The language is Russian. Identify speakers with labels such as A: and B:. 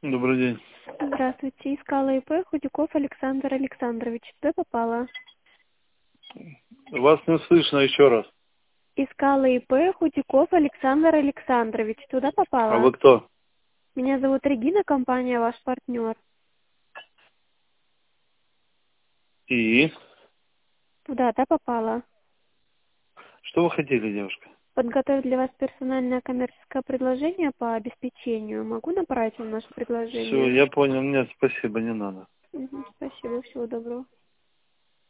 A: Добрый день.
B: Здравствуйте. Искала ИП Худяков Александр Александрович. Туда попала.
A: Вас не слышно еще раз.
B: Искала ИП Худяков Александр Александрович. Туда
A: А
B: попала.
A: вы кто?
B: Меня зовут Регина, компания ваш партнер.
A: И?
B: Туда попала.
A: Что вы хотели, девушка?
B: Подготовить для вас персональное коммерческое предложение по обеспечению. Могу направить вам наше
A: Все,
B: предложение?
A: я понял. Нет, спасибо, не надо.
B: Спасибо. Всего доброго.